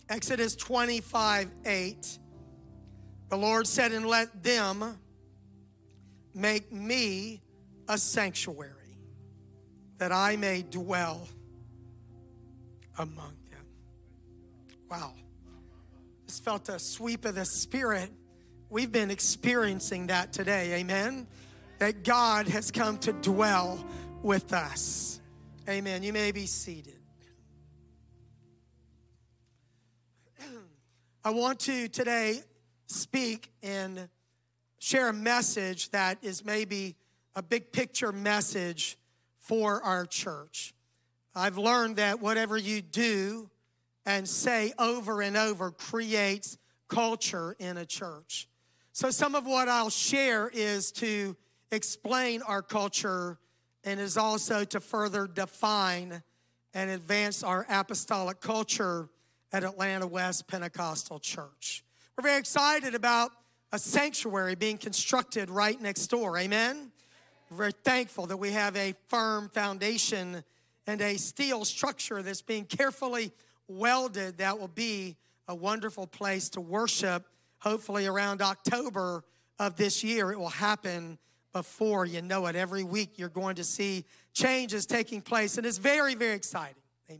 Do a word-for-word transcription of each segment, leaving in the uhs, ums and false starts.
Exodus twenty-five eight. The Lord said, and let them make me a sanctuary, that I may dwell among them. Wow. Just felt a sweep of the Spirit. We've been experiencing that today, amen? That God has come to dwell with us. Amen. You may be seated. I want to today speak and share a message that is maybe a big picture message for our church. I've learned that whatever you do and say over and over creates culture in a church. So some of what I'll share is to explain our culture and is also to further define and advance our apostolic culture at Atlanta West Pentecostal Church. We're very excited about a sanctuary being constructed right next door, amen? We're very thankful that we have a firm foundation and a steel structure that's being carefully welded that will be a wonderful place to worship. Hopefully around October of this year, it will happen before you know it. Every week you're going to see changes taking place, and it's very, very exciting. Amen.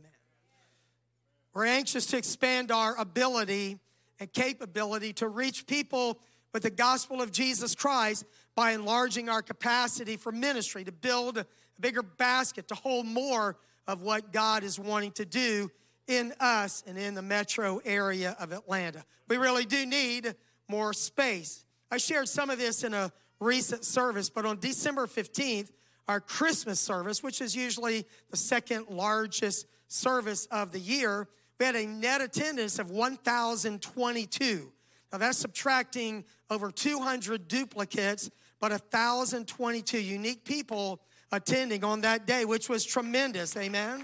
We're anxious to expand our ability and capability to reach people with the gospel of Jesus Christ by enlarging our capacity for ministry, to build a bigger basket, to hold more of what God is wanting to do in us and in the metro area of Atlanta. We really do need more space. I shared some of this in a recent service, but on December fifteenth, our Christmas service, which is usually the second largest service of the year, we had a net attendance of one thousand twenty-two. Now that's subtracting over two hundred duplicates, but one thousand twenty-two unique people attending on that day, which was tremendous, amen?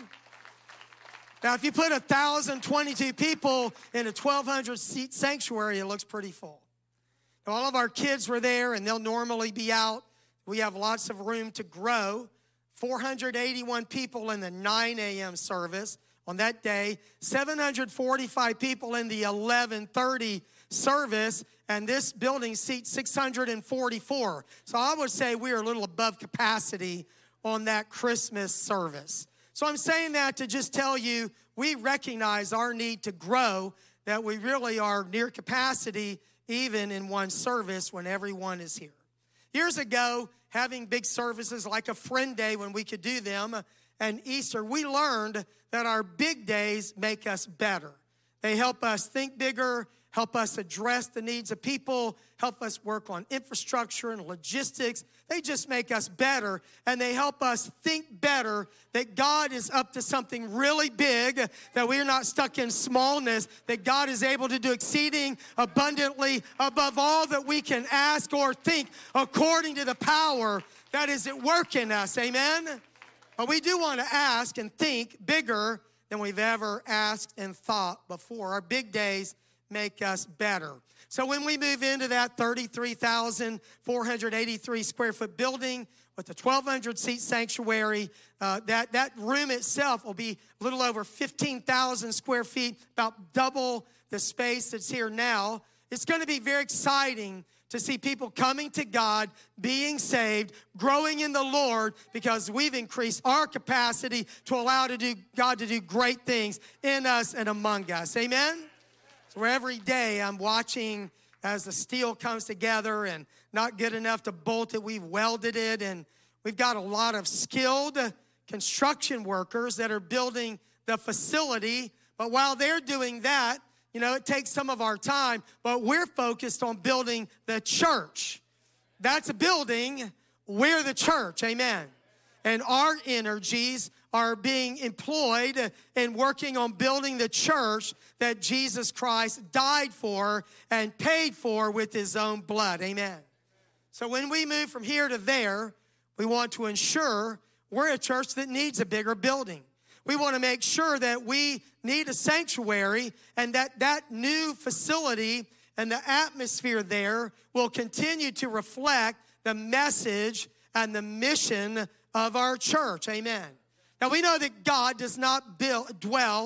Now, if you put one thousand twenty-two people in a twelve hundred seat sanctuary, it looks pretty full. Now, all of our kids were there, and they'll normally be out. We have lots of room to grow. four hundred eighty-one people in the nine a.m. service on that day, seven hundred forty-five people in the eleven thirty service, and this building seats six hundred forty-four. So I would say we are a little above capacity on that Christmas service. So I'm saying that to just tell you, we recognize our need to grow, that we really are near capacity even in one service when everyone is here. Years ago, having big services like a Friend Day when we could do them and Easter, we learned that our big days make us better. They help us think bigger, help us address the needs of people, help us work on infrastructure and logistics. They just make us better, and they help us think better that God is up to something really big, that we're not stuck in smallness, that God is able to do exceeding abundantly above all that we can ask or think according to the power that is at work in us, amen? But we do want to ask and think bigger than we've ever asked and thought before. Our big days make us better. So when we move into that thirty-three thousand four hundred eighty-three square foot building with a twelve hundred seat sanctuary, uh, that, that room itself will be a little over fifteen thousand square feet, about double the space that's here now. It's going to be very exciting to see people coming to God, being saved, growing in the Lord, because we've increased our capacity to allow to do, God to do great things in us and among us. Amen? So every day I'm watching as the steel comes together and not good enough to bolt it, we've welded it, and we've got a lot of skilled construction workers that are building the facility. But while they're doing that, you know, it takes some of our time, but we're focused on building the church. That's a building, we're the church, amen. And our energies are being employed in working on building the church that Jesus Christ died for and paid for with his own blood, amen. So when we move from here to there, we want to ensure we're a church that needs a bigger building. We want to make sure that we need a sanctuary and that that new facility and the atmosphere there will continue to reflect the message and the mission of our church. Amen. Now, we know that God does not build, dwell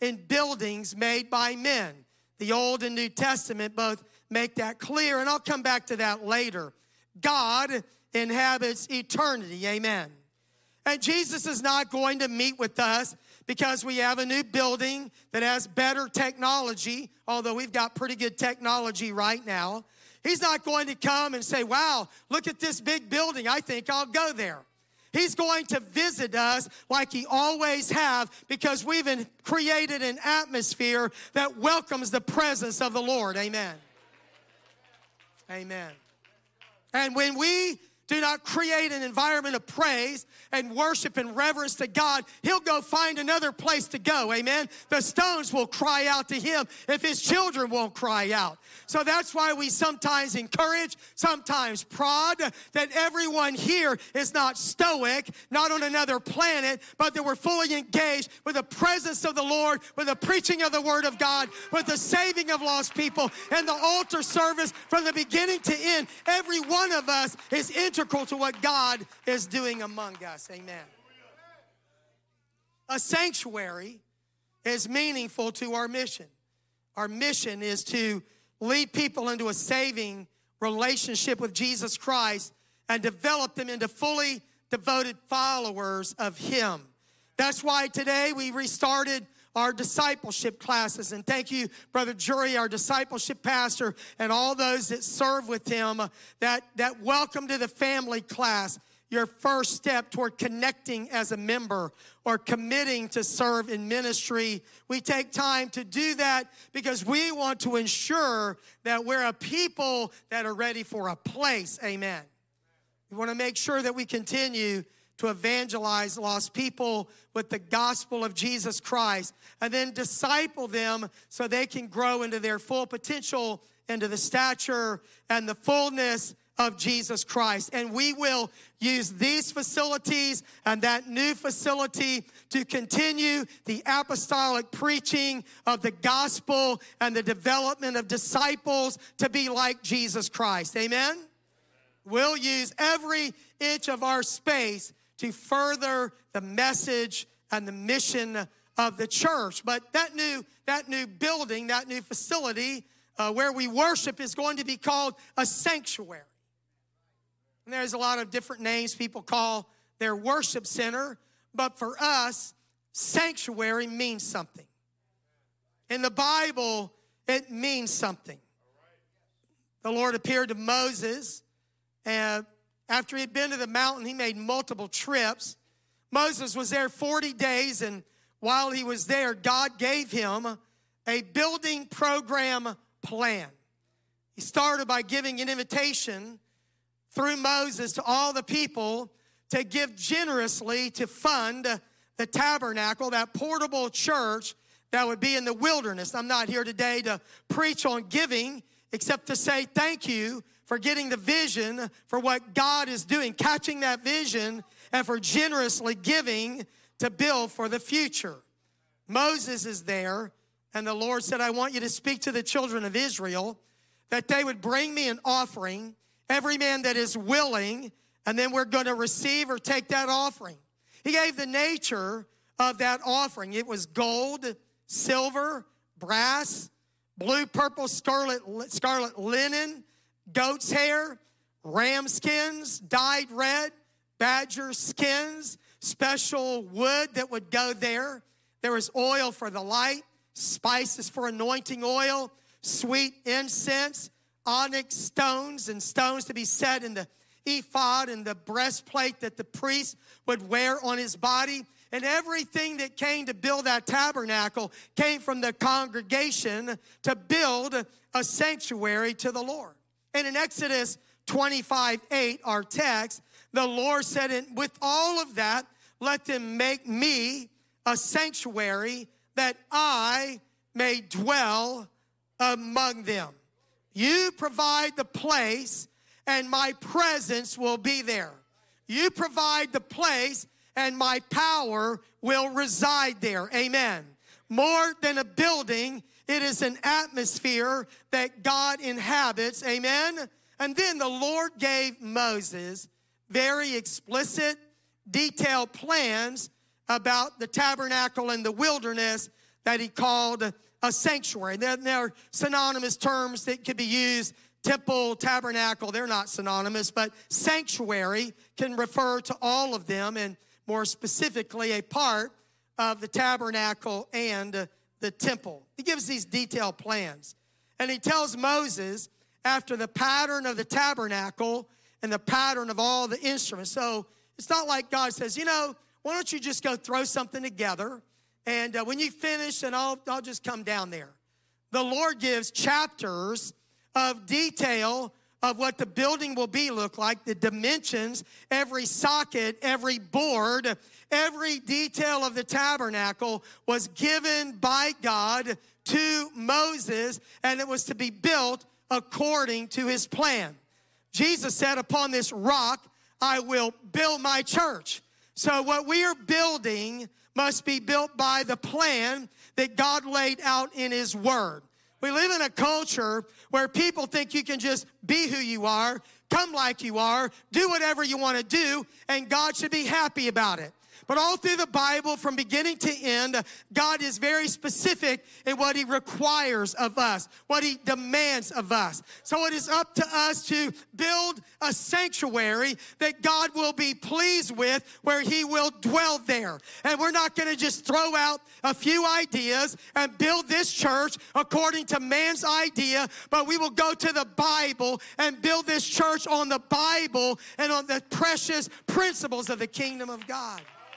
in buildings made by men. The Old and New Testament both make that clear, and I'll come back to that later. God inhabits eternity, amen. And Jesus is not going to meet with us because we have a new building that has better technology, although we've got pretty good technology right now. He's not going to come and say, wow, look at this big building. I think I'll go there. He's going to visit us like he always have, because we've created an atmosphere that welcomes the presence of the Lord. Amen. Amen. And when we do not create an environment of praise and worship and reverence to God, he'll go find another place to go, amen? The stones will cry out to him if his children won't cry out. So that's why we sometimes encourage, sometimes prod, that everyone here is not stoic, not on another planet, but that we're fully engaged with the presence of the Lord, with the preaching of the Word of God, with the saving of lost people, and the altar service from the beginning to end. Every one of us is integral to what God is doing among us. Amen. A sanctuary is meaningful to our mission. Our mission is to lead people into a saving relationship with Jesus Christ and develop them into fully devoted followers of him. That's why today we restarted our discipleship classes. And thank you, Brother Jury, our discipleship pastor, and all those that serve with him, that, that welcome to the family class, your first step toward connecting as a member or committing to serve in ministry. We take time to do that because we want to ensure that we're a people that are ready for a place. Amen. We want to make sure that we continue to evangelize lost people with the gospel of Jesus Christ, and then disciple them so they can grow into their full potential, into the stature and the fullness of Jesus Christ. And we will use these facilities and that new facility to continue the apostolic preaching of the gospel and the development of disciples to be like Jesus Christ. Amen? We'll use every inch of our space to further the message and the mission of the church. But that new, that new building, that new facility uh, where we worship is going to be called a sanctuary. And there's a lot of different names people call their worship center, but for us, sanctuary means something. In the Bible, it means something. The Lord appeared to Moses, and after he had been to the mountain, he made multiple trips. Moses was there forty days, and while he was there, God gave him a building program plan. He started by giving an invitation through Moses to all the people to give generously to fund the tabernacle, that portable church that would be in the wilderness. I'm not here today to preach on giving, except to say thank you for getting the vision for what God is doing, catching that vision, and for generously giving to build for the future. Moses is there, and the Lord said, I want you to speak to the children of Israel that they would bring me an offering, every man that is willing, and then we're going to receive or take that offering. He gave the nature of that offering. It was gold, silver, brass, blue, purple, scarlet, scarlet linen, goat's hair, ram skins, dyed red, badger skins, special wood that would go there. There was oil for the light, spices for anointing oil, sweet incense, onyx stones, and stones to be set in the ephod and the breastplate that the priest would wear on his body. And everything that came to build that tabernacle came from the congregation to build a sanctuary to the Lord. And in Exodus twenty-five eight, our text, the Lord said, and with all of that, let them make me a sanctuary that I may dwell among them. You provide the place, and my presence will be there. You provide the place, and my power will reside there. Amen. More than a building, it is an atmosphere that God inhabits. Amen. And then the Lord gave Moses very explicit, detailed plans about the tabernacle in the wilderness that he called a sanctuary. There, there are synonymous terms that could be used. Temple, tabernacle, they're not synonymous, but sanctuary can refer to all of them, and more specifically, a part of the tabernacle and the temple. He gives these detailed plans. And he tells Moses, after the pattern of the tabernacle and the pattern of all the instruments. So it's not like God says, you know, why don't you just go throw something together, and uh, when you finish, and I'll, I'll just come down there. The Lord gives chapters of detail of what the building will be look like, the dimensions, every socket, every board, every detail of the tabernacle was given by God to Moses, and it was to be built according to his plan. Jesus said, upon this rock, I will build my church. So what we are building must be built by the plan that God laid out in his word. We live in a culture where people think you can just be who you are, come like you are, do whatever you want to do, and God should be happy about it. But all through the Bible, from beginning to end, God is very specific in what he requires of us, what he demands of us. So it is up to us to build a sanctuary that God will be pleased with, where he will dwell there. And we're not going to just throw out a few ideas and build this church according to man's idea, but we will go to the Bible and build this church on the Bible and on the precious principles of the kingdom of God.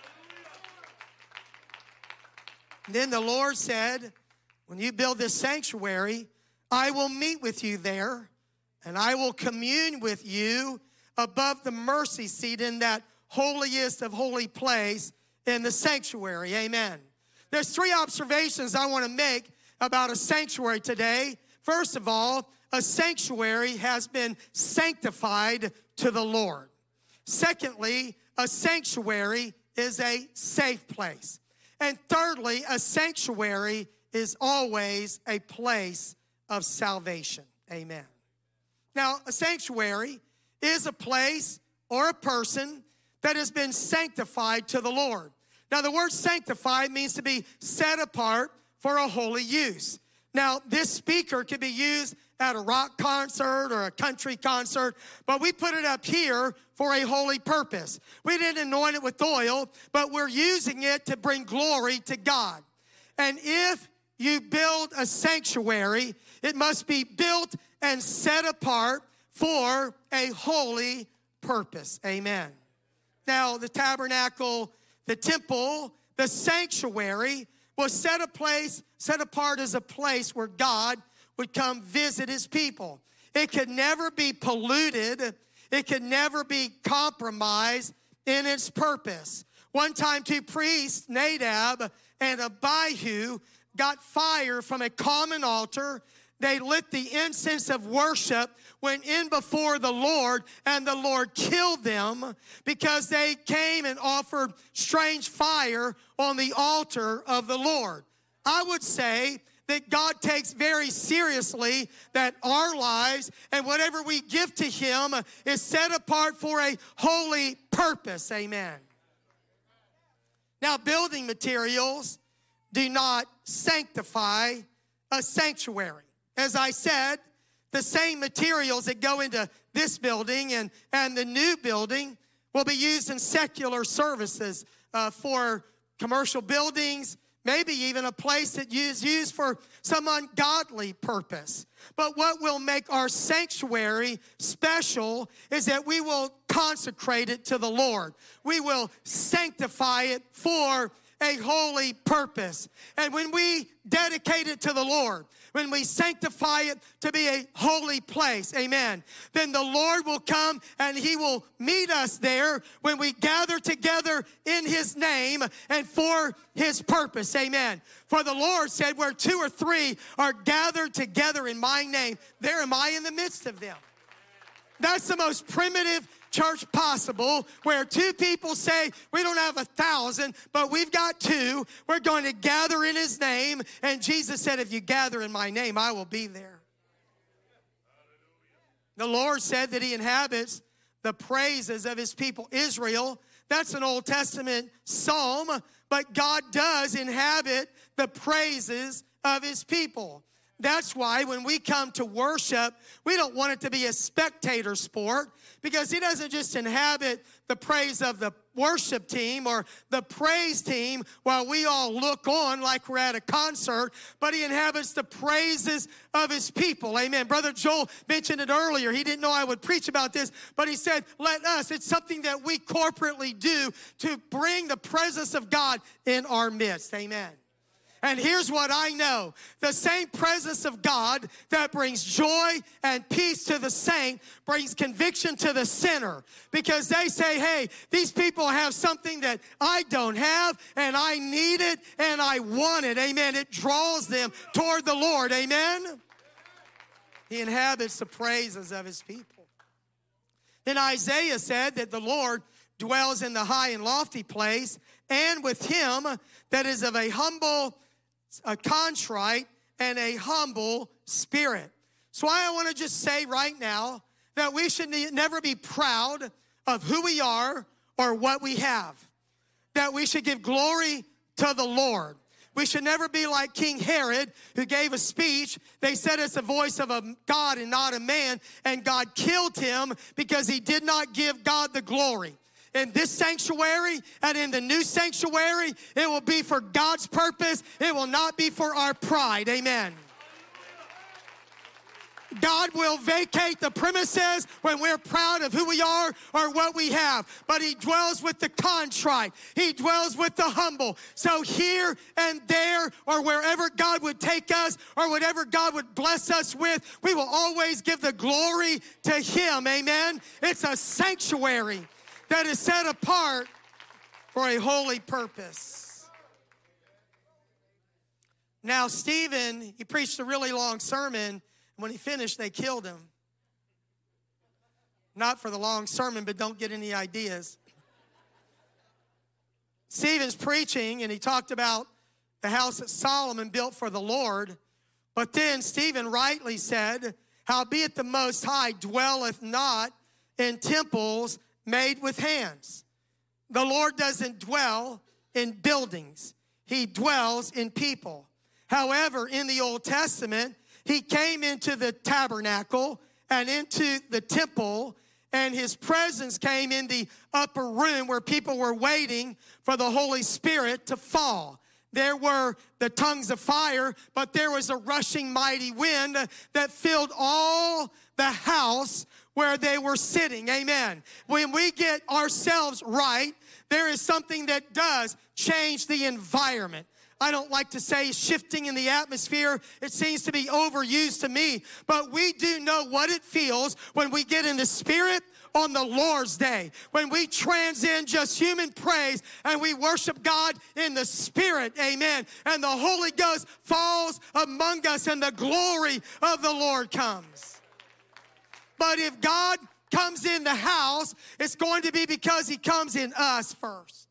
Then the Lord said, when you build this sanctuary, I will meet with you there, and I will commune with you above the mercy seat in that holiest of holy place in the sanctuary. Amen. There's three observations I want to make about a sanctuary today. First of all, a sanctuary has been sanctified to the Lord. Secondly, a sanctuary is a safe place. And thirdly, a sanctuary is always a place of salvation. Amen. Now, a sanctuary is a place or a person that has been sanctified to the Lord. Now, the word sanctified means to be set apart for a holy use. Now, this speaker could be used at a rock concert or a country concert, but we put it up here for a holy purpose. We didn't anoint it with oil, but we're using it to bring glory to God. And if you build a sanctuary, it must be built and set apart for a holy purpose. Amen. Now, the tabernacle, the temple, the sanctuary was set a place, set apart as a place where God would come visit his people. It could never be polluted. It could never be compromised in its purpose. One time, two priests, Nadab and Abihu, got fire from a common altar. They lit the incense of worship, went in before the Lord, and the Lord killed them because they came and offered strange fire on the altar of the Lord. I would say that God takes very seriously that our lives and whatever we give to him is set apart for a holy purpose. Amen. Now, building materials do not sanctify a sanctuary. As I said, the same materials that go into this building and, and the new building will be used in secular services uh, for commercial buildings, maybe even a place that is used for some ungodly purpose. But what will make our sanctuary special is that we will consecrate it to the Lord. We will sanctify it for a holy purpose. And when we dedicate it to the Lord, when we sanctify it to be a holy place, amen, then the Lord will come and he will meet us there when we gather together in his name and for his purpose, amen. For the Lord said, where two or three are gathered together in my name, there am I in the midst of them. That's the most primitive church possible, where two people say, we don't have a thousand, but we've got two. We're going to gather in his name. And Jesus said, if you gather in my name, I will be there. The Lord said that he inhabits the praises of his people Israel. That's an Old Testament psalm, but God does inhabit the praises of his people. That's why when we come to worship, we don't want it to be a spectator sport, because he doesn't just inhabit the praise of the worship team or the praise team while we all look on like we're at a concert, but he inhabits the praises of his people. Amen. Brother Joel mentioned it earlier. He didn't know I would preach about this, but he said, let us, it's something that we corporately do to bring the presence of God in our midst. Amen. And here's what I know. The same presence of God that brings joy and peace to the saint brings conviction to the sinner. Because they say, hey, these people have something that I don't have, and I need it, and I want it. Amen. It draws them toward the Lord. Amen. He inhabits the praises of his people. Then Isaiah said that the Lord dwells in the high and lofty place, and with him that is of a humble, a contrite, and a humble spirit. So I want to just say right now that we should never be proud of who we are or what we have. That we should give glory to the Lord. We should never be like King Herod, who gave a speech. They said it's the voice of a God and not a man, and God killed him because he did not give God the glory. In this sanctuary and in the new sanctuary, it will be for God's purpose. It will not be for our pride. Amen. God will vacate the premises when we're proud of who we are or what we have. But he dwells with the contrite. He dwells with the humble. So here and there, or wherever God would take us, or whatever God would bless us with, we will always give the glory to him. Amen. It's a sanctuary that is set apart for a holy purpose. Now, Stephen, he preached a really long sermon. When he finished, they killed him. Not for the long sermon, but don't get any ideas. Stephen's preaching, and he talked about the house that Solomon built for the Lord. But then Stephen rightly said, howbeit the Most High dwelleth not in temples made with hands. The Lord doesn't dwell in buildings. He dwells in people. However, in the Old Testament, he came into the tabernacle and into the temple, and his presence came in the upper room where people were waiting for the Holy Spirit to fall. There were the tongues of fire, but there was a rushing mighty wind that filled all the house where they were sitting. Amen. When we get ourselves right, there is something that does change the environment. I don't like to say shifting in the atmosphere. It seems to be overused to me. But we do know what it feels when we get in the Spirit on the Lord's Day. When we transcend just human praise and we worship God in the Spirit. Amen. And the Holy Ghost falls among us and the glory of the Lord comes. But if God comes in the house, it's going to be because he comes in us first.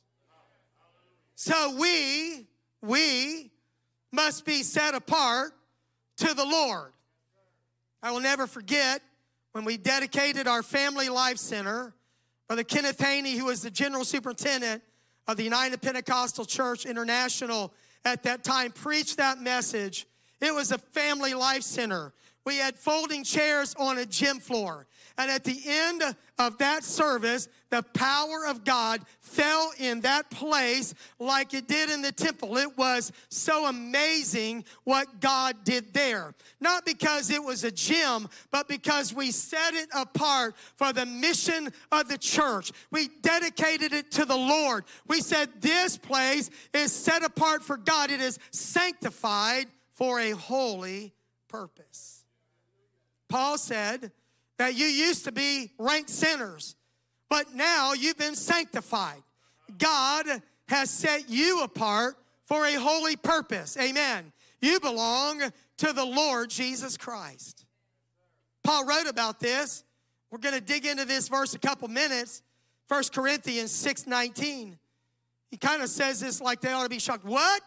So we, we must be set apart to the Lord. I will never forget when we dedicated our Family Life Center. Brother Kenneth Haney, who was the general superintendent of the United Pentecostal Church International at that time, preached that message. It was a family life center. We had folding chairs on a gym floor. And at the end of that service, the power of God fell in that place like it did in the temple. It was so amazing what God did there. Not because it was a gym, but because we set it apart for the mission of the church. We dedicated it to the Lord. We said this place is set apart for God. It is sanctified for a holy purpose. Paul said that you used to be ranked sinners, but now you've been sanctified. God has set you apart for a holy purpose. Amen. You belong to the Lord Jesus Christ. Paul wrote about this. We're going to dig into this verse a couple minutes. First Corinthians six nineteen. He kind of says this like they ought to be shocked. What?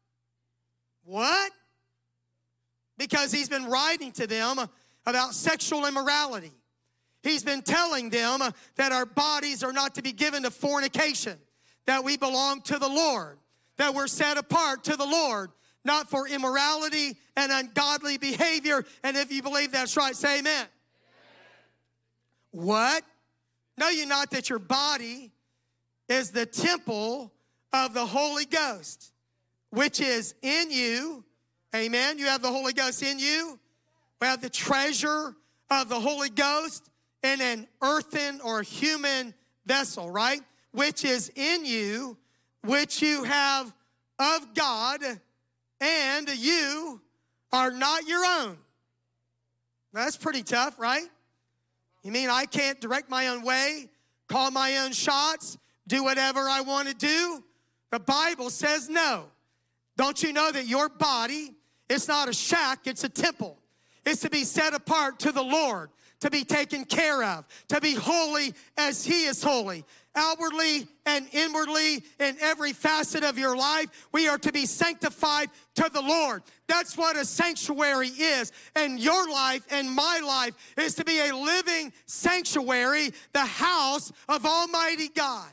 What? Because he's been writing to them about sexual immorality. He's been telling them that our bodies are not to be given to fornication, that we belong to the Lord, that we're set apart to the Lord, not for immorality and ungodly behavior. And if you believe that's right, say amen. Amen. What? Know you not that your body is the temple of the Holy Ghost, which is in you. Amen. You have the Holy Ghost in you. We have the treasure of the Holy Ghost in an earthen or human vessel, right? Which is in you, which you have of God, and you are not your own. That's pretty tough, right? You mean I can't direct my own way, call my own shots, do whatever I want to do? The Bible says no. Don't you know that your body, it's not a shack, it's a temple. It's to be set apart to the Lord, to be taken care of, to be holy as He is holy. Outwardly and inwardly, in every facet of your life, we are to be sanctified to the Lord. That's what a sanctuary is. And your life and my life is to be a living sanctuary, the house of Almighty God.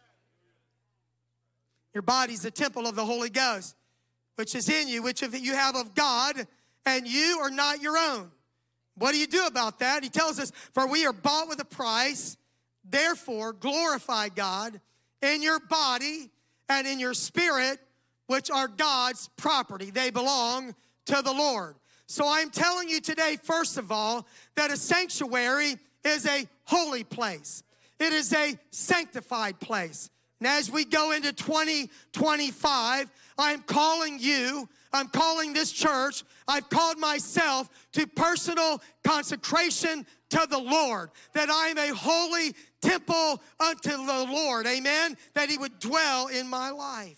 Your body's the temple of the Holy Ghost, which is in you, which you have of God, and you are not your own. What do you do about that? He tells us, for we are bought with a price. Therefore, glorify God in your body and in your spirit, which are God's property. They belong to the Lord. So I'm telling you today, first of all, that a sanctuary is a holy place. It is a sanctified place. And as we go into twenty twenty-five, I'm calling you, I'm calling this church, I've called myself to personal consecration to the Lord, that I am a holy temple unto the Lord, amen, that He would dwell in my life.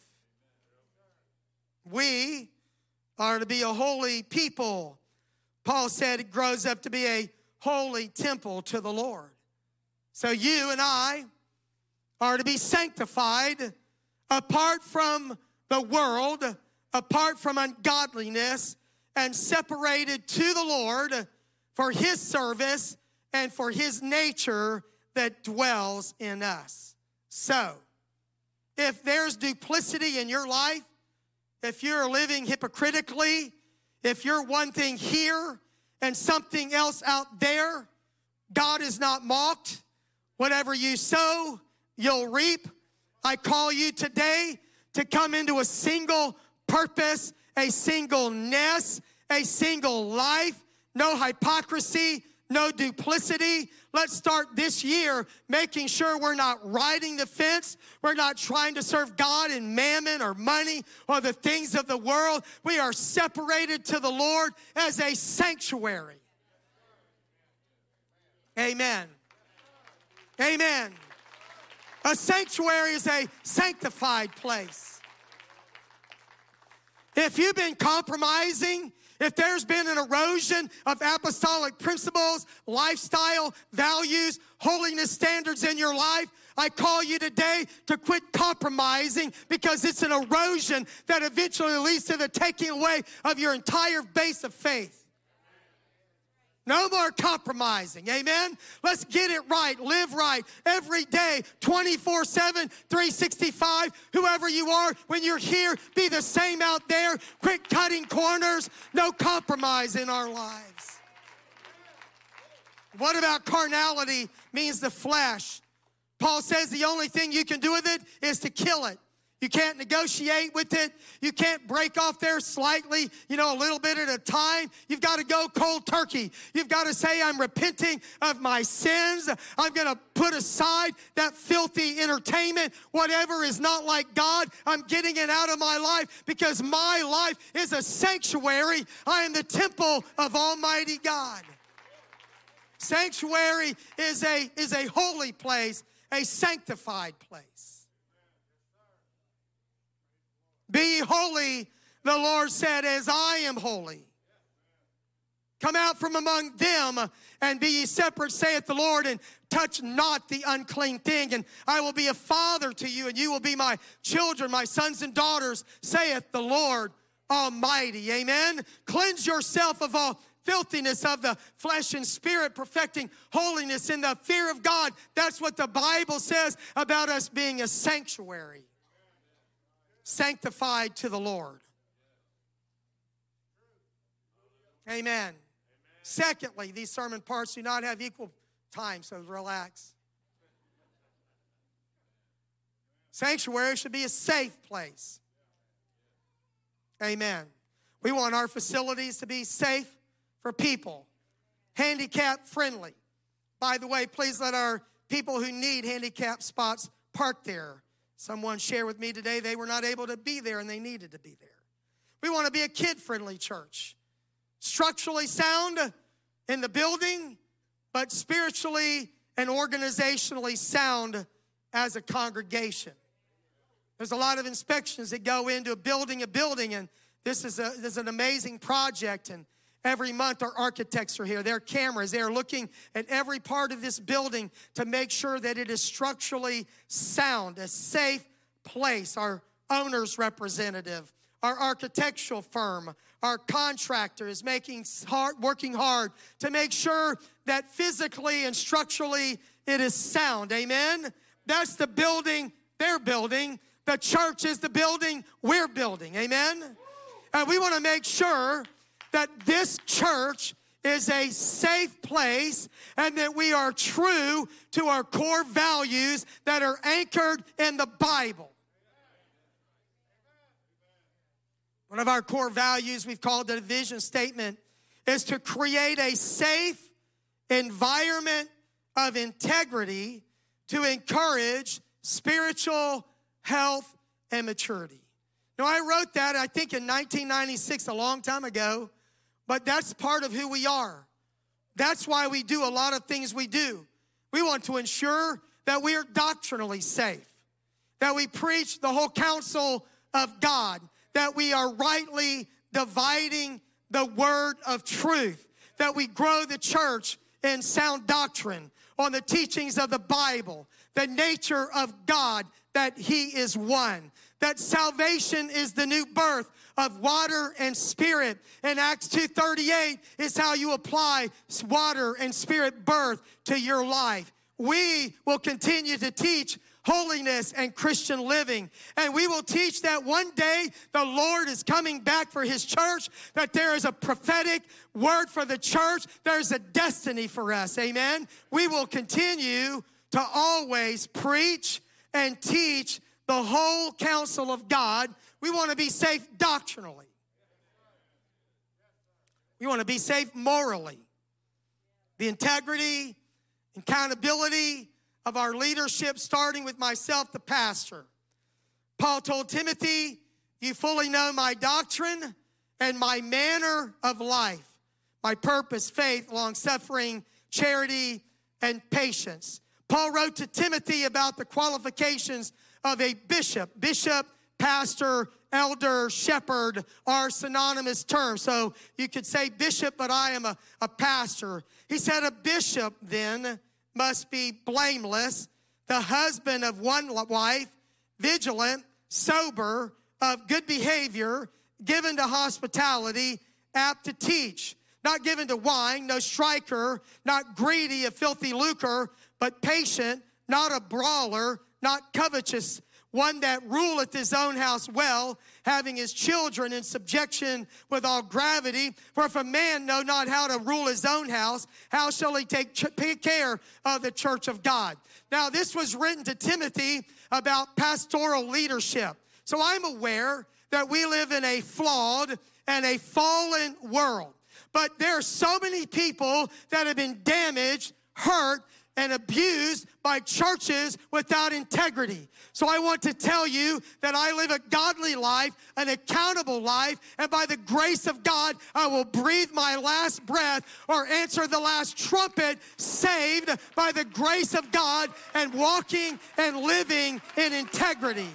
We are to be a holy people. Paul said it grows up to be a holy temple to the Lord. So you and I are to be sanctified apart from the world, apart from ungodliness, and separated to the Lord for His service and for His nature that dwells in us. So, if there's duplicity in your life, if you're living hypocritically, if you're one thing here and something else out there, God is not mocked. Whatever you sow, you'll reap. I call you today to come into a single purpose, a singleness, a single life, no hypocrisy, no duplicity. Let's start this year making sure we're not riding the fence. We're not trying to serve God in mammon or money or the things of the world. We are separated to the Lord as a sanctuary. Amen. Amen. A sanctuary is a sanctified place. If you've been compromising, if there's been an erosion of apostolic principles, lifestyle, values, holiness standards in your life, I call you today to quit compromising, because it's an erosion that eventually leads to the taking away of your entire base of faith. No more compromising, amen? Let's get it right, live right, every day, twenty-four seven, three sixty-five, whoever you are, when you're here, be the same out there. Quit cutting corners, no compromise in our lives. What about carnality? Means the flesh. Paul says the only thing you can do with it is to kill it. You can't negotiate with it. You can't break off there slightly, you know, a little bit at a time. You've got to go cold turkey. You've got to say, I'm repenting of my sins. I'm going to put aside that filthy entertainment. Whatever is not like God, I'm getting it out of my life, because my life is a sanctuary. I am the temple of Almighty God. Sanctuary is a, is a holy place, a sanctified place. Be holy, the Lord said, as I am holy. Come out from among them and be ye separate, saith the Lord, and touch not the unclean thing. And I will be a father to you, and you will be my children, my sons and daughters, saith the Lord Almighty. Amen. Cleanse yourself of all filthiness of the flesh and spirit, perfecting holiness in the fear of God. That's what the Bible says about us being a sanctuary. Sanctified to the Lord. Amen. Amen. Secondly, these sermon parts do not have equal time, so relax. Sanctuary should be a safe place. Amen. We want our facilities to be safe for people, handicap friendly. By the way, please let our people who need handicap spots park there. Someone shared with me today they were not able to be there and they needed to be there. We want to be a kid-friendly church. Structurally sound in the building, but spiritually and organizationally sound as a congregation. There's a lot of inspections that go into a building, a building, and this is, a, this is an amazing project, and every month our architects are here. Their cameras, they are looking at every part of this building to make sure that it is structurally sound, a safe place. Our owner's representative, our architectural firm, our contractor is making hard, working hard to make sure that physically and structurally it is sound. Amen? That's the building they're building. The church is the building we're building. Amen? And we want to make sure that this church is a safe place and that we are true to our core values that are anchored in the Bible. One of our core values, we've called it a vision statement, is to create a safe environment of integrity to encourage spiritual health and maturity. Now, I wrote that, I think, in nineteen ninety-six, a long time ago, but that's part of who we are. That's why we do a lot of things we do. We want to ensure that we are doctrinally safe, that we preach the whole counsel of God, that we are rightly dividing the word of truth, that we grow the church in sound doctrine on the teachings of the Bible, the nature of God, that he is one, that salvation is the new birth of water and spirit. And Acts two thirty-eight is how you apply water and spirit birth to your life. We will continue to teach holiness and Christian living. And we will teach that one day the Lord is coming back for his church, that there is a prophetic word for the church. There's a destiny for us. Amen. We will continue to always preach and teach the whole counsel of God. We want to be safe doctrinally. We want to be safe morally. The integrity, accountability of our leadership, starting with myself, the pastor. Paul told Timothy, you fully know my doctrine and my manner of life, my purpose, faith, long-suffering, charity, and patience. Paul wrote to Timothy about the qualifications of a bishop. Bishop, pastor, elder, shepherd are synonymous terms. So you could say bishop, but I am a, a pastor. He said a bishop then must be blameless, the husband of one wife, vigilant, sober, of good behavior, given to hospitality, apt to teach, not given to wine, no striker, not greedy of filthy lucre, but patient, not a brawler, not covetous, one that ruleth his own house well, having his children in subjection with all gravity. For if a man know not how to rule his own house, how shall he take ch- care of the church of God? Now, this was written to Timothy about pastoral leadership. So I'm aware that we live in a flawed and a fallen world. But there are so many people that have been damaged, hurt, and abused by churches without integrity. So I want to tell you that I live a godly life, an accountable life, and by the grace of God, I will breathe my last breath or answer the last trumpet, saved by the grace of God and walking and living in integrity.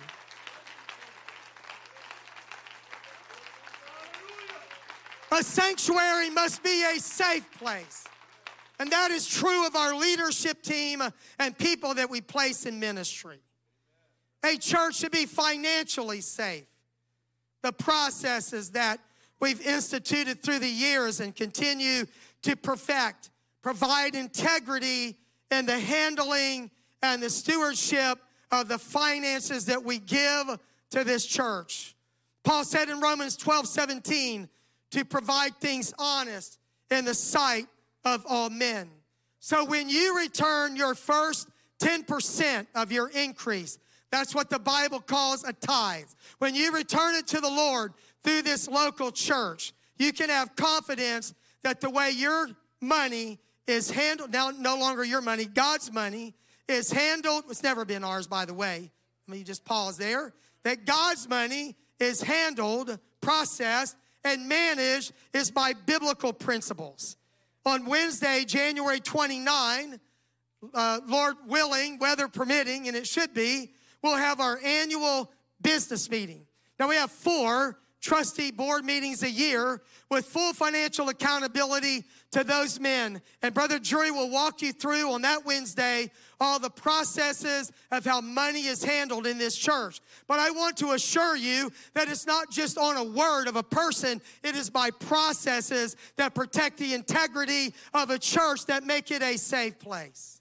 A sanctuary must be a safe place. And that is true of our leadership team and people that we place in ministry. A church should be financially safe. The processes that we've instituted through the years and continue to perfect provide integrity in the handling and the stewardship of the finances that we give to this church. Paul said in Romans twelve seventeen, to provide things honest in the sight of all men. So when you return your first ten percent of your increase, that's what the Bible calls a tithe. When you return it to the Lord through this local church, you can have confidence that the way your money is handled, now no longer your money, God's money is handled. It's never been ours, by the way. Let me just pause there. That God's money is handled, processed, and managed is by biblical principles. On Wednesday, January twenty-ninth, uh, Lord willing, weather permitting, and it should be, we'll have our annual business meeting. Now, we have four trustee board meetings a year with full financial accountability to those men. And Brother Drury will walk you through on that Wednesday all the processes of how money is handled in this church. But I want to assure you that it's not just on a word of a person. It is by processes that protect the integrity of a church that make it a safe place.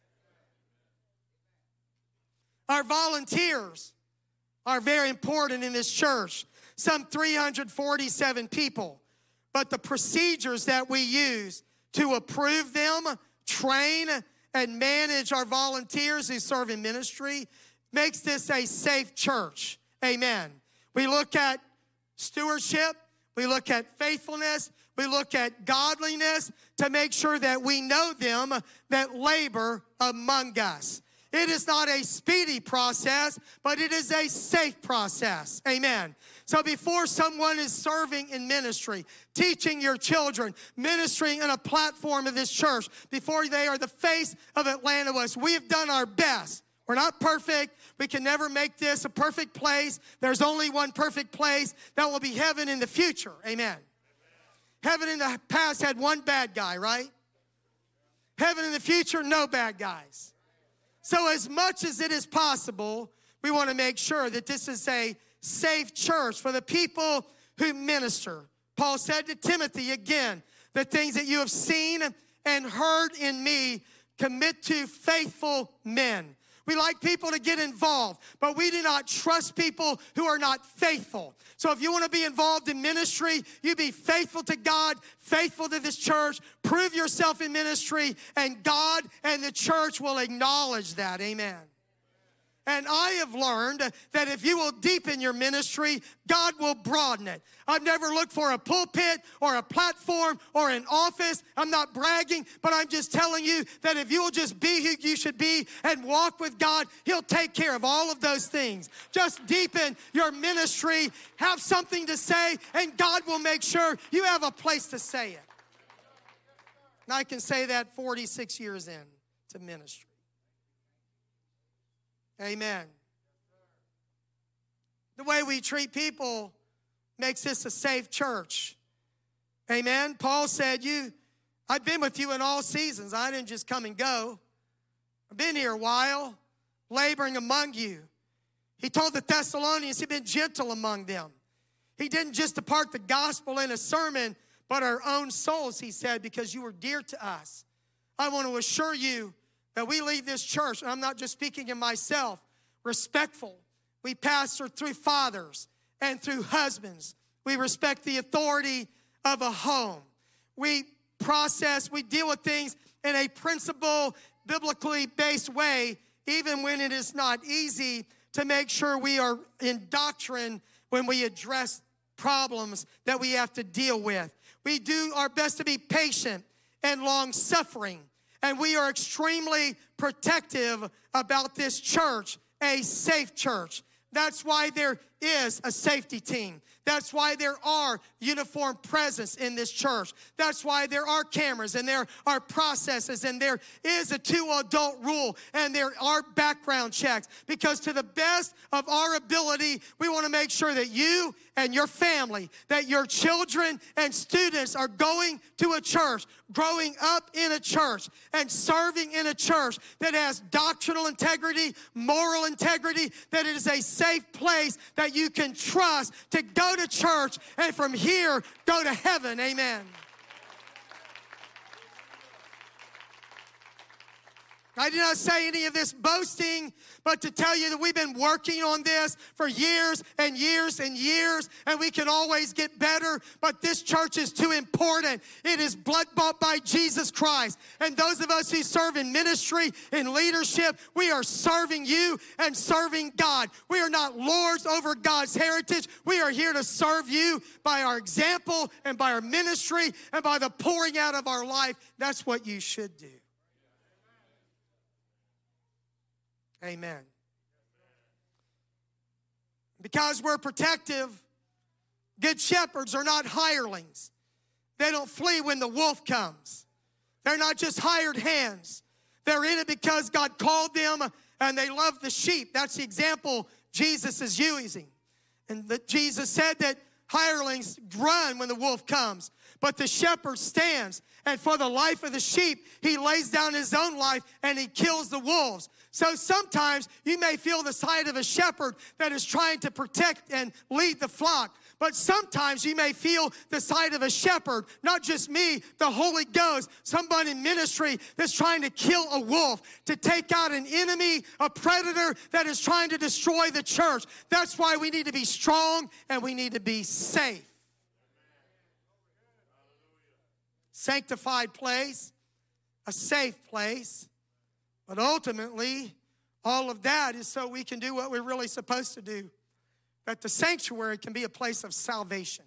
Our volunteers are very important in this church. Some three hundred forty-seven people. But the procedures that we use to approve them, train, and manage our volunteers who serve in ministry makes this a safe church. Amen. We look at stewardship. We look at faithfulness. We look at godliness to make sure that we know them that labor among us. It is not a speedy process, but it is a safe process. Amen. So before someone is serving in ministry, teaching your children, ministering in a platform of this church, before they are the face of Atlanta West, we have done our best. We're not perfect. We can never make this a perfect place. There's only one perfect place. That will be heaven in the future. Amen. Amen. Heaven in the past had one bad guy, right? Heaven in the future, no bad guys. So as much as it is possible, we want to make sure that this is a safe church for the people who minister. Paul said to Timothy again, the things that you have seen and heard in me, commit to faithful men. We like people to get involved, but we do not trust people who are not faithful. So if you want to be involved in ministry, you be faithful to God, faithful to this church, prove yourself in ministry, and God and the church will acknowledge that. Amen. And I have learned that if you will deepen your ministry, God will broaden it. I've never looked for a pulpit or a platform or an office. I'm not bragging, but I'm just telling you that if you will just be who you should be and walk with God, He'll take care of all of those things. Just deepen your ministry, have something to say, and God will make sure you have a place to say it. And I can say that forty-six years in to ministry. Amen. The way we treat people makes this a safe church. Amen. Paul said, "You, I've been with you in all seasons. I didn't just come and go. I've been here a while, laboring among you." He told the Thessalonians he'd been gentle among them. He didn't just depart the gospel in a sermon, but our own souls, he said, because you were dear to us. I want to assure you that we leave this church, and I'm not just speaking of myself, respectful. We pastor through fathers and through husbands. We respect the authority of a home. We process, we deal with things in a principle, biblically based way, even when it is not easy, to make sure we are in doctrine when we address problems that we have to deal with. We do our best to be patient and long-suffering. And we are extremely protective about this church, a safe church. That's why there is a safety team. That's why there are uniformed presence in this church. That's why there are cameras and there are processes and there is a two-adult rule and there are background checks. Because to the best of our ability, we want to make sure that you and your family, that your children and students are going to a church, growing up in a church, and serving in a church that has doctrinal integrity, moral integrity, that it is a safe place that you can trust to go to church and from here go to heaven. Amen. I did not say any of this boasting, but to tell you that we've been working on this for years and years and years, and we can always get better, but this church is too important. It is blood-bought by Jesus Christ. And those of us who serve in ministry, in leadership, we are serving you and serving God. We are not lords over God's heritage. We are here to serve you by our example and by our ministry and by the pouring out of our life. That's what you should do. Amen. Because we're protective, good shepherds are not hirelings. They don't flee when the wolf comes. They're not just hired hands. They're in it because God called them and they love the sheep. That's the example Jesus is using. And that Jesus said that hirelings run when the wolf comes, but the shepherd stands. And for the life of the sheep, he lays down his own life and he kills the wolves. So sometimes you may feel the sight of a shepherd that is trying to protect and lead the flock. But sometimes you may feel the sight of a shepherd, not just me, the Holy Ghost, somebody in ministry that's trying to kill a wolf, to take out an enemy, a predator that is trying to destroy the church. That's why we need to be strong and we need to be safe. Sanctified place, a safe place. But ultimately, all of that is so we can do what we're really supposed to do. That the sanctuary can be a place of salvation.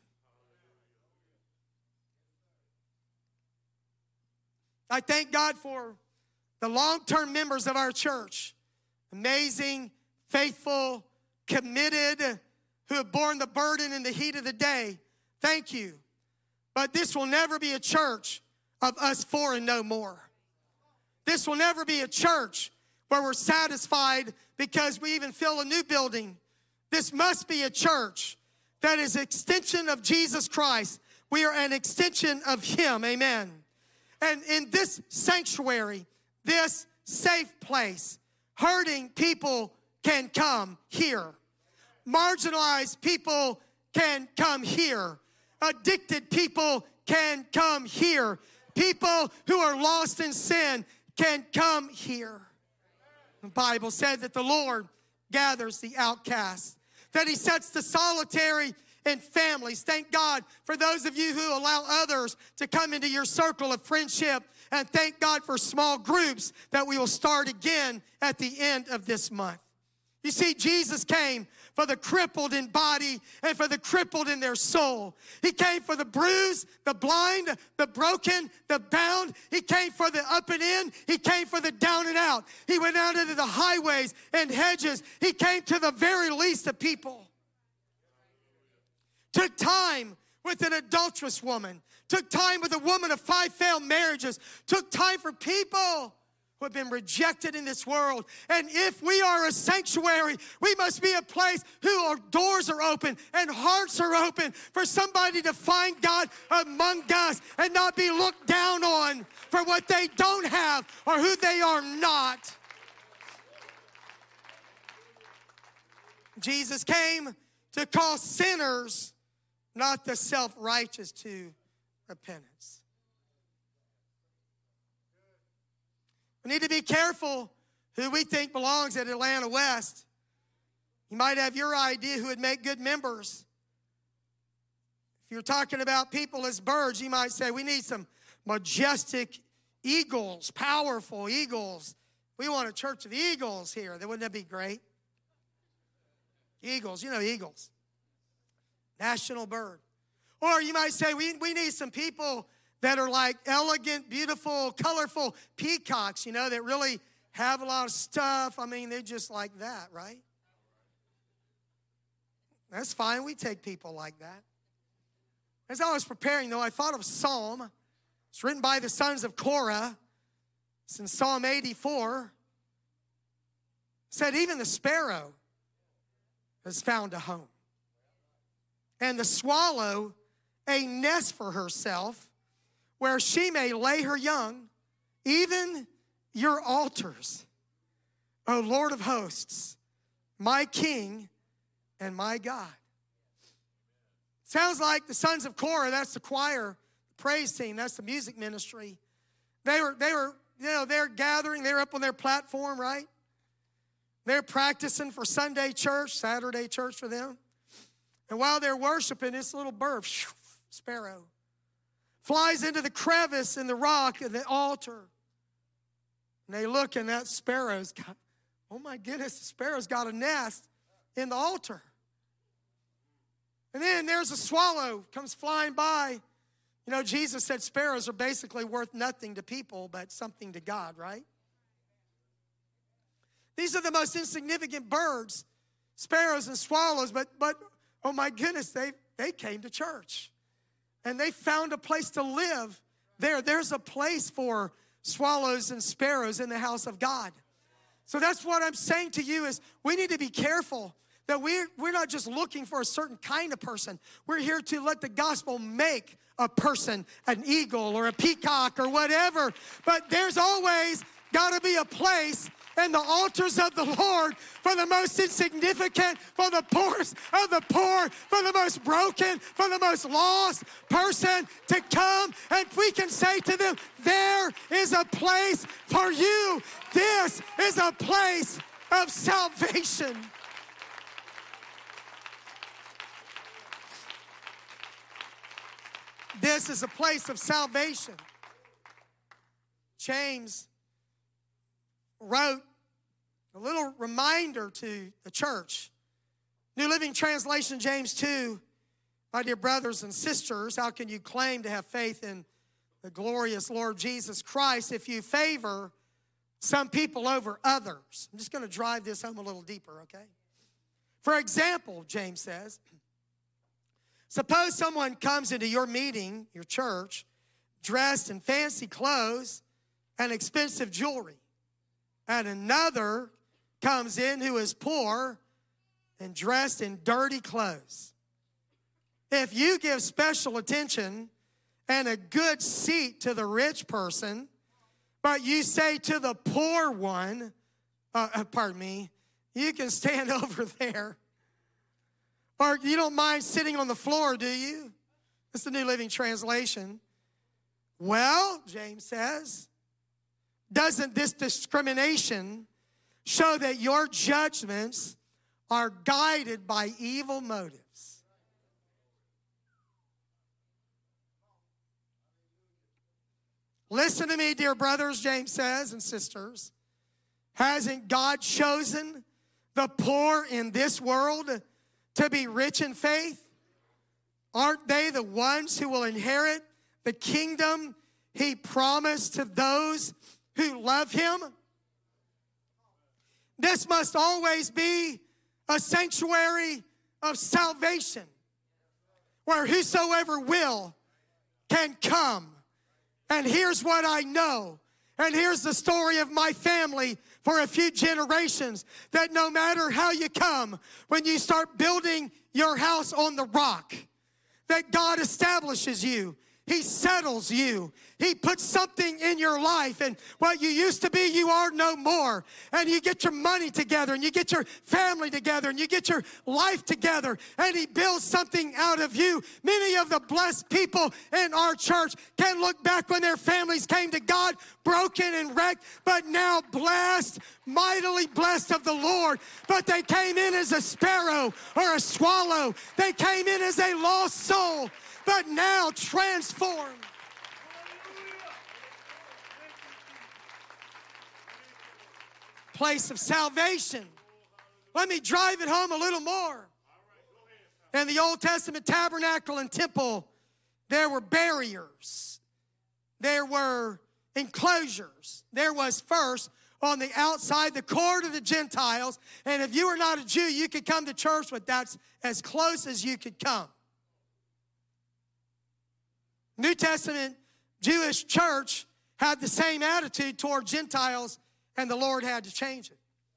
I thank God for the long-term members of our church. Amazing, faithful, committed, who have borne the burden in the heat of the day. Thank you. But this will never be a church of us four and no more. This will never be a church where we're satisfied because we even fill a new building. This must be a church that is an extension of Jesus Christ. We are an extension of him, amen. And in this sanctuary, this safe place, hurting people can come here. Marginalized people can come here. Addicted people can come here. People who are lost in sin can come here. The Bible said that the Lord gathers the outcast, that he sets the solitary in families. Thank God for those of you who allow others to come into your circle of friendship. And thank God for small groups that we will start again at the end of this month. You see, Jesus came for the crippled in body and for the crippled in their soul. He came for the bruised, the blind, the broken, the bound. He came for the up and in. He came for the down and out. He went out into the highways and hedges. He came to the very least of people. Took time with an adulterous woman. Took time with a woman of five failed marriages. Took time for people who have been rejected in this world. And if we are a sanctuary, we must be a place who our doors are open and hearts are open for somebody to find God among us and not be looked down on for what they don't have or who they are not. Jesus came to call sinners, not the self-righteous, to repentance. We need to be careful who we think belongs at Atlanta West. You might have your idea who would make good members. If you're talking about people as birds, you might say, we need some majestic eagles, powerful eagles. We want a church of eagles here. Wouldn't that be great? Eagles, you know eagles. National bird. Or you might say, we, we need some people that are like elegant, beautiful, colorful peacocks, you know, that really have a lot of stuff. I mean, they're just like that, right? That's fine. We take people like that. As I was preparing, though, I thought of a psalm. It's written by the sons of Korah. It's in Psalm eighty-four. It said, even the sparrow has found a home, and the swallow a nest for herself, where she may lay her young, even your altars, O Lord of hosts, my King and my God. Sounds like the sons of Korah, that's the choir, the praise team, that's the music ministry. They were, they were you know, they're gathering, they're up on their platform, right? They're practicing for Sunday church, Saturday church for them. And while they're worshiping, this little bird, sparrow, flies into the crevice in the rock of the altar. And they look, and that sparrow's got, oh my goodness, the sparrow's got a nest in the altar. And then there's a swallow, comes flying by. You know, Jesus said sparrows are basically worth nothing to people, but something to God, right? These are the most insignificant birds, sparrows and swallows, but, but oh my goodness, they, they came to church. And they found a place to live there. There's a place for swallows and sparrows in the house of God. So that's what I'm saying to you is we need to be careful that we're, we're not just looking for a certain kind of person. We're here to let the gospel make a person an eagle or a peacock or whatever. But there's always got to be a place in the altars of the Lord for the most insignificant, for the poorest of the poor, for the most broken, for the most lost person to come. And we can say to them, there is a place for you. This is a place of salvation. This is a place of salvation. James wrote a little reminder to the church. New Living Translation, James two. My dear brothers and sisters, how can you claim to have faith in the glorious Lord Jesus Christ if you favor some people over others? I'm just going to drive this home a little deeper, okay? For example, James says, suppose someone comes into your meeting, your church, dressed in fancy clothes and expensive jewelry, and another comes in who is poor and dressed in dirty clothes. If you give special attention and a good seat to the rich person, but you say to the poor one, uh, pardon me, you can stand over there. Or you don't mind sitting on the floor, do you? That's the New Living Translation. Well, James says, doesn't this discrimination show that your judgments are guided by evil motives? Listen to me, dear brothers, James says, and sisters. Hasn't God chosen the poor in this world to be rich in faith? Aren't they the ones who will inherit the kingdom he promised to those who love him? This must always be a sanctuary of salvation where whosoever will can come. And here's what I know. And here's the story of my family for a few generations, that no matter how you come, when you start building your house on the rock, that God establishes you. He settles you. He puts something in your life, and what you used to be, you are no more. And you get your money together, and you get your family together, and you get your life together, and he builds something out of you. Many of the blessed people in our church can look back when their families came to God broken and wrecked, but now blessed, mightily blessed of the Lord. But they came in as a sparrow or a swallow. They came in as a lost soul, but now transformed. Place of salvation. Let me drive it home a little more. In the Old Testament tabernacle and temple, there were barriers. There were enclosures. There was first on the outside the court of the Gentiles, and if you were not a Jew, you could come to church, but that's as close as you could come. New Testament Jewish church had the same attitude toward Gentiles, and the Lord had to change it.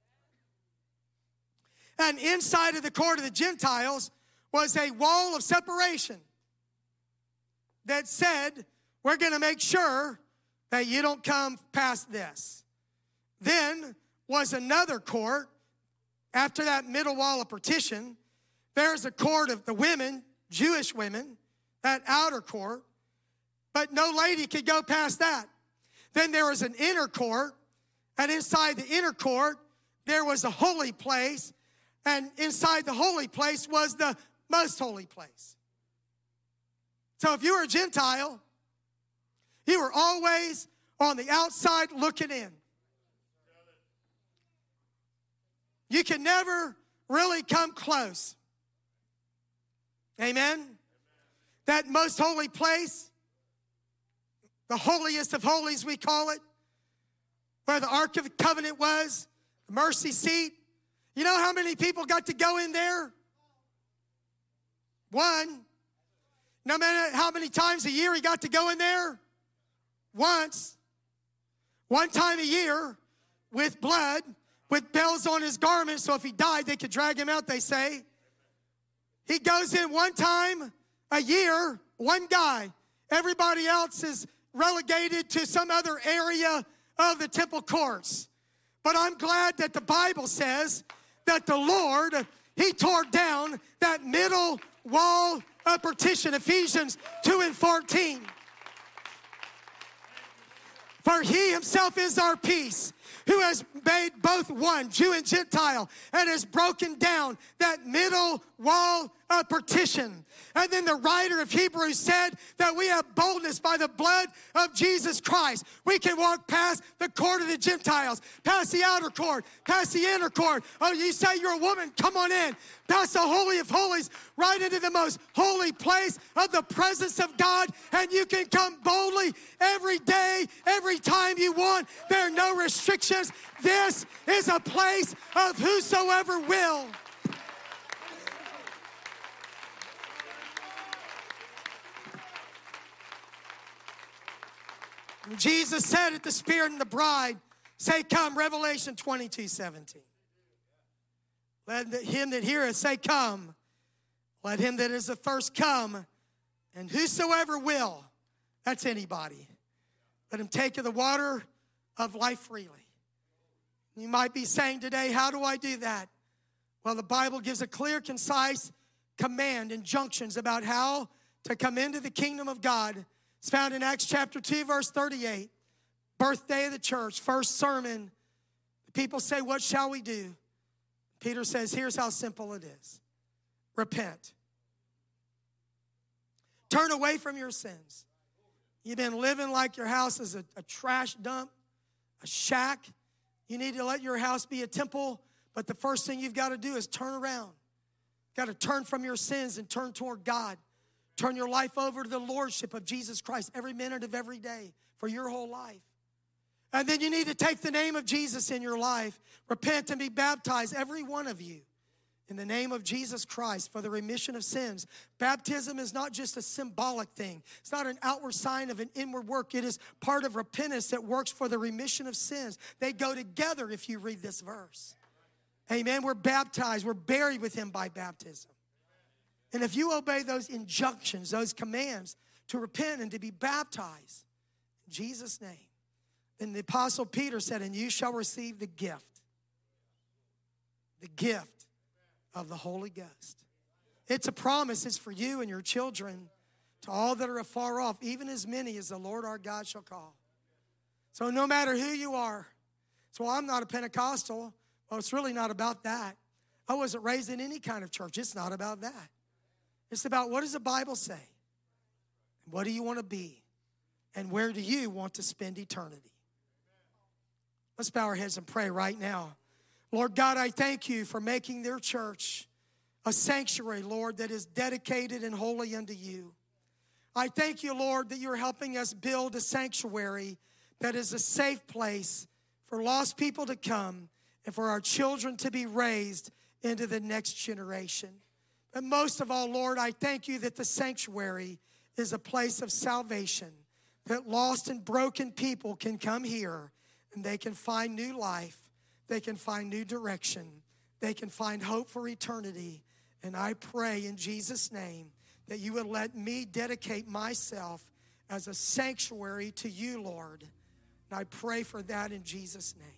And inside of the court of the Gentiles was a wall of separation that said, we're going to make sure that you don't come past this. Then was another court. After that middle wall of partition, there's a court of the women, Jewish women, that outer court. But no lady could go past that. Then there was an inner court, and inside the inner court, there was a holy place, and inside the holy place was the most holy place. So if you were a Gentile, you were always on the outside looking in. You can never really come close. Amen? That most holy place, the holiest of holies we call it, where the Ark of the Covenant was, the mercy seat. You know how many people got to go in there? One. No matter how many times a year he got to go in there? Once. One time a year with blood, with bells on his garment, so if he died, they could drag him out, they say. He goes in one time a year, one guy. Everybody else is relegated to some other area of the temple courts. But I'm glad that the Bible says that the Lord, he tore down that middle wall of partition, Ephesians two and fourteen. For he himself is our peace, who has made both one, Jew and Gentile, and has broken down that middle wall of partition. And then the writer of Hebrews said that we have boldness by the blood of Jesus Christ. We can walk past the court of the Gentiles, past the outer court, past the inner court. Oh, you say you're a woman, come on in. Past the Holy of Holies, right into the most holy place of the presence of God, and you can come boldly every day, every time you want. There are no restrictions. This is a place of whosoever will. Jesus said it, the Spirit and the bride say, come, Revelation twenty-two seventeen. Let him that heareth say, come. Let him that is athirst come. And whosoever will, that's anybody, let him take of the water of life freely. You might be saying today, how do I do that? Well, the Bible gives a clear, concise command, injunctions about how to come into the kingdom of God. It's found in Acts chapter two, verse thirty-eight. Birthday of the church, first sermon. The people say, what shall we do? Peter says, here's how simple it is. Repent. Turn away from your sins. You've been living like your house is a, a trash dump, a shack. You need to let your house be a temple, but the first thing you've got to do is turn around. You've got to turn from your sins and turn toward God. Turn your life over to the lordship of Jesus Christ every minute of every day for your whole life. And then you need to take the name of Jesus in your life, repent and be baptized, every one of you, in the name of Jesus Christ for the remission of sins. Baptism is not just a symbolic thing. It's not an outward sign of an inward work. It is part of repentance that works for the remission of sins. They go together if you read this verse. Amen. We're baptized. We're buried with him by baptism. And if you obey those injunctions, those commands to repent and to be baptized in Jesus' name, then the Apostle Peter said, and you shall receive the gift, the gift of the Holy Ghost. It's a promise. It's for you and your children, to all that are afar off, even as many as the Lord our God shall call. So no matter who you are, so I'm not a Pentecostal. Well, it's really not about that. I wasn't raised in any kind of church. It's not about that. It's about, what does the Bible say? What do you want to be? And where do you want to spend eternity? Let's bow our heads and pray right now. Lord God, I thank you for making their church a sanctuary, Lord, that is dedicated and holy unto you. I thank you, Lord, that you're helping us build a sanctuary that is a safe place for lost people to come and for our children to be raised into the next generation. And most of all, Lord, I thank you that the sanctuary is a place of salvation, that lost and broken people can come here and they can find new life, they can find new direction, they can find hope for eternity. And I pray in Jesus' name that you would let me dedicate myself as a sanctuary to you, Lord. And I pray for that in Jesus' name.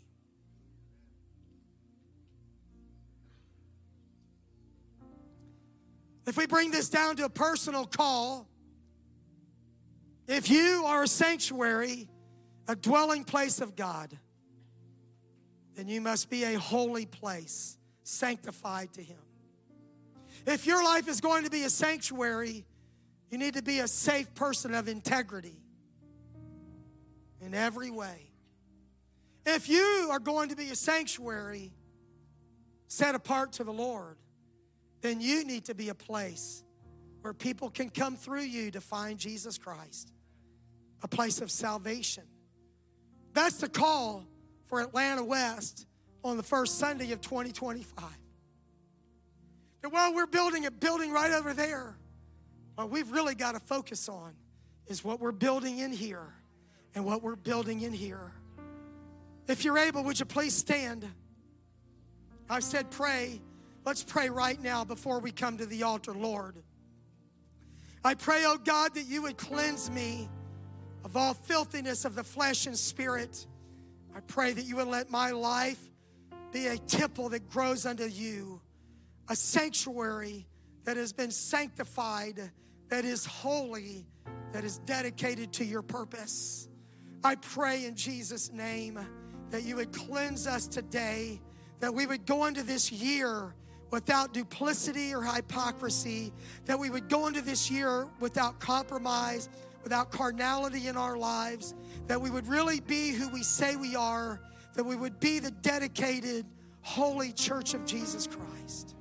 If we bring this down to a personal call, if you are a sanctuary a dwelling place of God, then you must be a holy place, sanctified to Him. If your life is going to be a sanctuary, you need to be a safe person of integrity in every way. If you are going to be a sanctuary set apart to the Lord, then you need to be a place where people can come through you to find Jesus Christ, a place of salvation. That's the call for Atlanta West on the first Sunday of twenty twenty-five. And while we're building a building right over there, what we've really got to focus on is what we're building in here and what we're building in here. If you're able, would you please stand? I've said pray. Let's pray right now before we come to the altar, Lord. I pray, oh God, that you would cleanse me of all filthiness of the flesh and spirit. I pray that you would let my life be a temple that grows unto you, a sanctuary that has been sanctified, that is holy, that is dedicated to your purpose. I pray in Jesus' name that you would cleanse us today, that we would go into this year without duplicity or hypocrisy, that we would go into this year without compromise, without carnality in our lives, that we would really be who we say we are, that we would be the dedicated, holy church of Jesus Christ.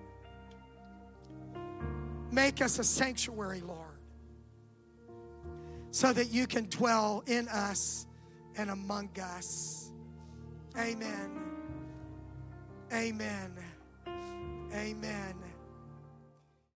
Make us a sanctuary, Lord, so that you can dwell in us and among us. Amen. Amen. Amen.